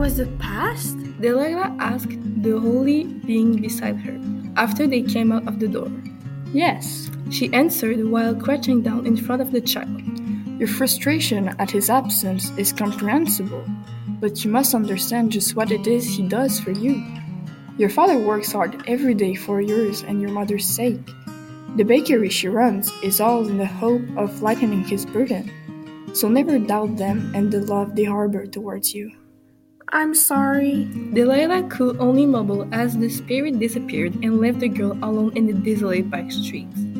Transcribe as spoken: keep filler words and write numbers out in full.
was the past? Delilah asked the holy being beside her, after they came out of the door. Yes, she answered while crouching down in front of the child. Your frustration at his absence is comprehensible, but you must understand just what it is he does for you. Your father works hard every day for yours and your mother's sake. The bakery she runs is all in the hope of lightening his burden. So never doubt them and the love they harbor towards you. I'm sorry. Delilah could only mumble as the spirit disappeared and left the girl alone in the desolate back streets.